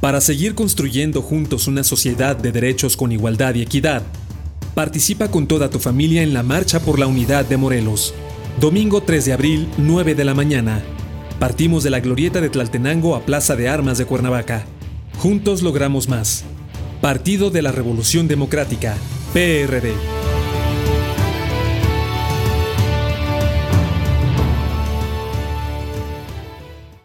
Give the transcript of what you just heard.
Para seguir construyendo juntos una sociedad de derechos con igualdad y equidad, participa con toda tu familia en la Marcha por la Unidad de Morelos. Domingo 3 de abril, 9 de la mañana. Partimos de la glorieta de Tlaltenango a Plaza de Armas de Cuernavaca. Juntos logramos más. Partido de la Revolución Democrática, PRD.